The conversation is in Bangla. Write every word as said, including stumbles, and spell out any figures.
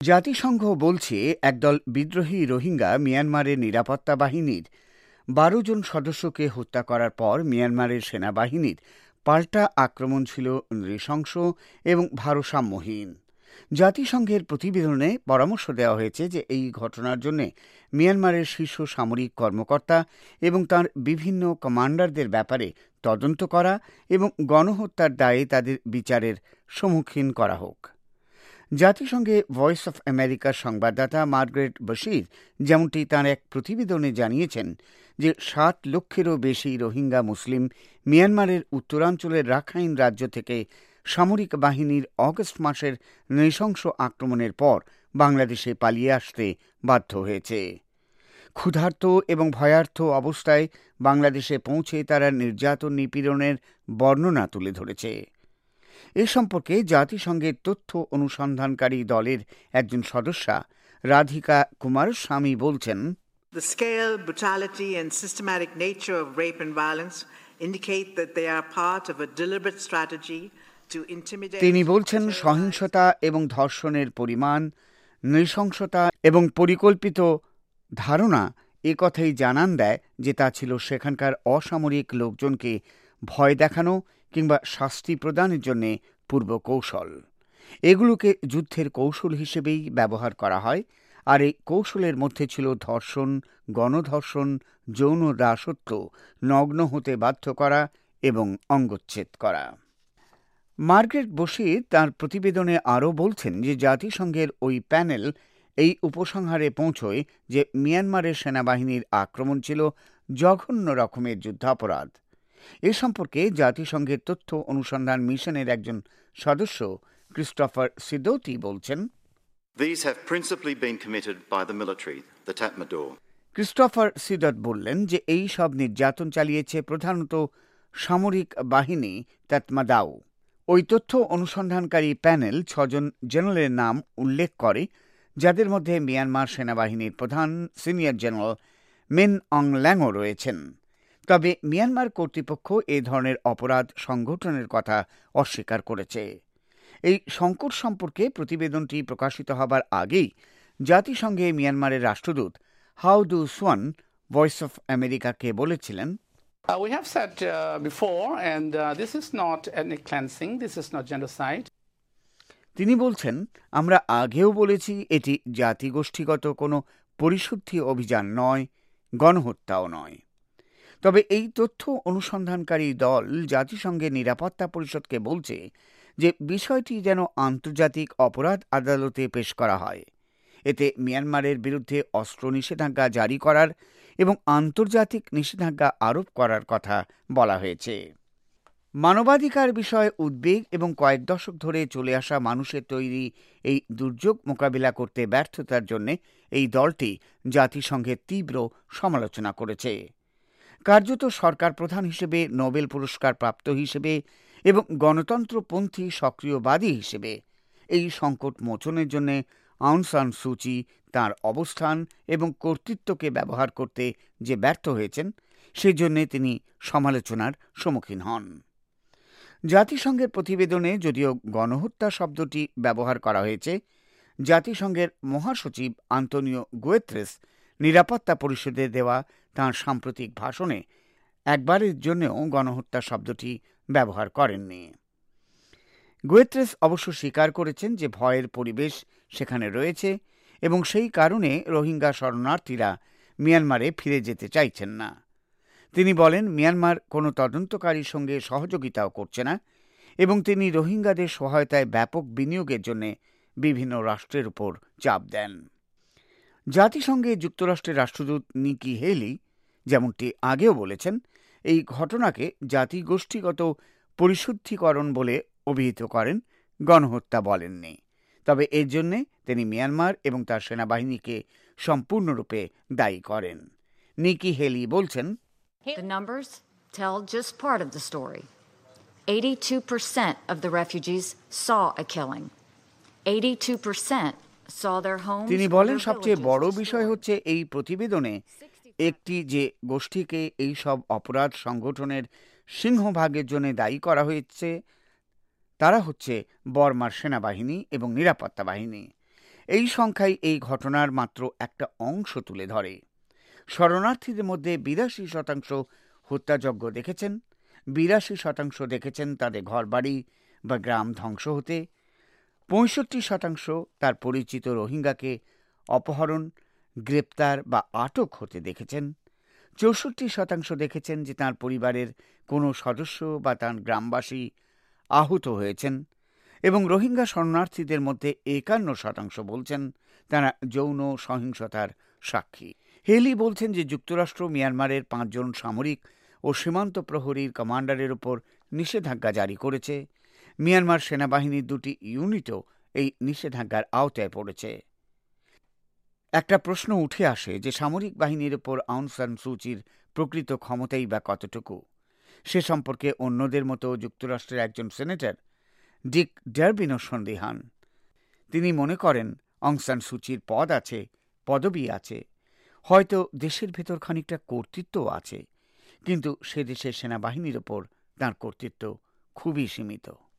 জাতিসংঘ বলছে একদল বিদ্রোহী রোহিঙ্গা মিয়ানমারের নিরাপত্তা বাহিনীর বারো জন সদস্যকে হত্যা করার পর মিয়ানমারের সেনাবাহিনীর পাল্টা আক্রমণ ছিল নৃশংস এবং ভারসাম্যহীন। জাতিসংঘের প্রতিবেদনে পরামর্শ দেওয়া হয়েছে যে এই ঘটনার জন্য মিয়ানমারের শীর্ষ সামরিক কর্মকর্তা এবং তার বিভিন্ন কমান্ডারদের ব্যাপারে তদন্ত করা এবং গণহত্যার দায়ে তাদের বিচারের সম্মুখীন করা হোক। জাতিসংঘে ভয়েস অফ আমেরিকার সংবাদদাতা মার্গারেট বশির যেমনটি তাঁর এক প্রতিবেদনে জানিয়েছেন যে সাত লক্ষেরও বেশি রোহিঙ্গা মুসলিম মিয়ানমারের উত্তরাঞ্চলের রাখাইন রাজ্য থেকে সামরিক বাহিনীর অগস্ট মাসের নৃশংস আক্রমণের পর বাংলাদেশে পালিয়ে আসতে বাধ্য হয়েছে। ক্ষুধার্ত এবং ভয়ার্থ অবস্থায় বাংলাদেশে পৌঁছে তারা নির্যাতন নিপীড়নের বর্ণনা তুলে ধরেছে। এ সম্পর্কে জাতিসংঘের তথ্য অনুসন্ধানকারী দলের একজন সদস্যা রাধিকা কুমারস্বামী বলছেন, The scale, brutality and systematic nature of rape and violence indicate that they are part of a deliberate strategy to intimidate. তিনি বলছেন, সহিংসতা এবং ধর্ষণের পরিমাণ, নৃশংসতা এবং পরিকল্পিত ধারণা এ কথাই জানান দেয় যে তা ছিল সেখানকার অসামরিক লোকজনকে ভয় দেখানো কিংবা শাস্তি প্রদানের জন্য পূর্ব কৌশল। এগুলোকে যুদ্ধের কৌশল হিসেবেই ব্যবহার করা হয়, আর এই কৌশলের মধ্যে ছিল ধর্ষণ, গণধর্ষণ, যৌন দাসত্ব, নগ্ন হতে বাধ্য করা এবং অঙ্গচ্ছেদ করা। মার্গারেট বশির তাঁর প্রতিবেদনে আরও বলছেন যে জাতিসংঘের ওই প্যানেল এই উপসংহারে পৌঁছয় যে মিয়ানমারের সেনাবাহিনীর আক্রমণ ছিল জঘন্য রকমের যুদ্ধাপরাধ। এ সম্পর্কে জাতিসংঘের তথ্য অনুসন্ধান মিশনের একজন সদস্য ক্রিস্টোফার সিদোতি বলছেন, These have principally been committed by the military, the Tatmadaw. Christopher Sidoti বললেন যে এই সব নির্যাতন চালিয়েছে প্রধানত সামরিক বাহিনী তাতমাদাও। ওই তথ্য অনুসন্ধানকারী প্যানেল ছজন জেনারেলের নাম উল্লেখ করে, যাদের মধ্যে মিয়ানমার সেনাবাহিনীর প্রধান সিনিয়র জেনারেল মিন অং ল্যাংও রয়েছেন। তবে মিয়ানমার কর্তৃপক্ষ এ ধরনের অপরাধ সংগঠনের কথা অস্বীকার করেছে। এই সংকট সম্পর্কে প্রতিবেদনটি প্রকাশিত হবার আগেই জাতিসংঘে মিয়ানমারের রাষ্ট্রদূত হাউ দু সোয়ান ভয়েস অফ আমেরিকাকে বলেছিলেন, Uh, we have said uh, before, and uh, this is not ethnic cleansing, this is not genocide. তিনি বলছেন, আমরা আগেও বলেছি এটি জাতিগোষ্ঠীগত কোনো পরিশুদ্ধি অভিযান নয়, গণহত্যাও নয়। তবে এই তথ্য অনুসন্ধানকারী দল জাতিসংঘের নিরাপত্তা পরিষদকে বলছে যে বিষয়টি যেন আন্তর্জাতিক অপরাধ আদালতে পেশ করা হয়। এতে মিয়ানমারের বিরুদ্ধে অস্ত্র নিষেধাজ্ঞা জারি করার এবং আন্তর্জাতিক নিষেধাজ্ঞা আরোপ করার কথা বলা হয়েছে। মানবাধিকার বিষয়ে উদ্বেগ এবং কয়েক দশক ধরে চলে আসা মানুষের তৈরি এই দুর্যোগ মোকাবিলা করতে ব্যর্থতার জন্য এই দলটি জাতিসংঘের তীব্র সমালোচনা করেছে। কার্যত সরকার প্রধান হিসেবে, নোবেল পুরস্কার প্রাপ্ত হিসেবে এবং গণতন্ত্রপন্থী সক্রিয়বাদী হিসেবে এই সংকট মোচনের জন্য আউং সান সুচি তাঁর অবস্থান এবং কর্তৃত্বকে ব্যবহার করতে যে ব্যর্থ হয়েছেন, সেজন্য তিনি সমালোচনার সম্মুখীন হন। জাতিসংঘের প্রতিবেদনে যদিও গণহত্যা শব্দটি ব্যবহার করা হয়েছে, জাতিসংঘের মহাসচিব আন্তোনিও গুয়েত্রেস নিরাপত্তা পরিষদে দেওয়া তাঁর সাম্প্রতিক ভাষণে একবারের জন্যও গণহত্যা শব্দটি ব্যবহার করেননি। গুয়েত্রেস অবশ্য স্বীকার করেছেন যে ভয়ের পরিবেশ সেখানে রয়েছে এবং সেই কারণে রোহিঙ্গা শরণার্থীরা মিয়ানমারে ফিরে যেতে চাইছেন না। তিনি বলেন, মিয়ানমার কোনো তদন্তকারীর সঙ্গে সহযোগিতাও করছে না এবং তিনি রোহিঙ্গাদের সহায়তায় ব্যাপক বিনিয়োগের জন্য বিভিন্ন রাষ্ট্রের উপর চাপ দেন। জাতিসংঘে যুক্তরাষ্ট্রের রাষ্ট্রদূত নিকি হেলি যেমনটি আগেও বলেছেন, এই ঘটনাকে জাতিগোষ্ঠীগত পরিশুদ্ধিকরণ বলে অভিহিত করেন, গণহত্যা বলেননি। তবে এর জন্যে তিনি মিয়ানমার এবং তার সেনাবাহিনীকে সম্পূর্ণরূপে দায়ী করেন। নিকি হেলি বলছেন, The numbers tell just part of the story. eighty-two percent of the refugees saw a killing. eighty-two percent saw their homes. তিনি বলেন, সবচেয়ে বড় বিষয় হচ্ছে এই প্রতিবেদনে একটি যে গোষ্ঠীকে এই সব অপরাধ সংগঠনের সিংহভাগের জন্য দায়ী করা হয়েছে, তারা হচ্ছে বর্মার সেনাবাহিনী এবং নিরাপত্তা বাহিনী। এই সংখ্যাই এই ঘটনার মাত্র একটা অংশ তুলে ধরে। শরণার্থীদের মধ্যে বিরাশি শতাংশ হত্যাযজ্ঞ দেখেছেন, বিরাশি শতাংশ দেখেছেন তাদের ঘরবাড়ি বা গ্রাম ধ্বংস হতে, পঁয়ষট্টি শতাংশ তার পরিচিত রোহিঙ্গাকে অপহরণ, গ্রেপ্তার বা আটক হতে দেখেছেন, চৌষট্টি শতাংশ দেখেছেন যে তাঁর পরিবারের কোনো সদস্য বা তার গ্রামবাসী আহত হয়েছেন, এবং রোহিঙ্গা শরণার্থীদের মধ্যে একান্ন শতাংশ বলছেন তারা যৌন সহিংসতার সাক্ষী। হেলি বলছেন যে যুক্তরাষ্ট্র মিয়ানমারের পাঁচজন সামরিক ও সীমান্ত প্রহরীর কমান্ডারের ওপর নিষেধাজ্ঞা জারি করেছে। মিয়ানমার সেনাবাহিনীর দুটি ইউনিটও এই নিষেধাজ্ঞার আওতায় পড়েছে। একটা প্রশ্ন উঠে আসে যে সামরিক বাহিনীর ওপর আউং সান সুচির প্রকৃত ক্ষমতাই বা কতটুকু। সে সম্পর্কে অন্যদের মতো যুক্তরাষ্ট্রের একজন সেনেটর ডিক ডারবিনও সন্দিহান। তিনি মনে করেন অং সান সুচির পদ আছে, পদবি আছে, হয়তো দেশের ভেতর খানিকটা কর্তৃত্বও আছে, কিন্তু সে দেশের সেনাবাহিনীর ওপর তাঁর কর্তৃত্ব খুবই সীমিত।